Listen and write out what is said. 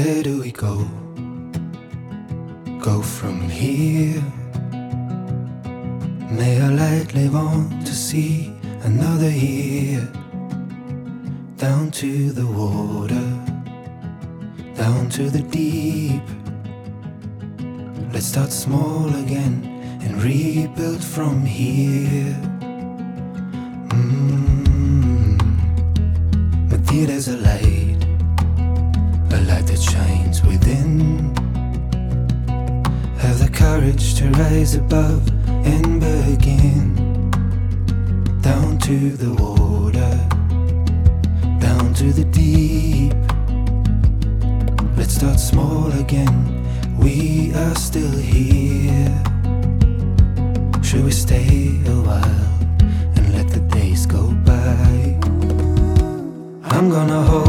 Where do we go? Go from here? May I light live on to see another year. Down to the water, down to the deep. Let's start small again and rebuild from here. But there's a light that shines within. Have the courage to rise above and begin. Down to the water, down to the deep. Let's start small again, we are still here. Should we stay a while and let the days go by? I'm gonna hold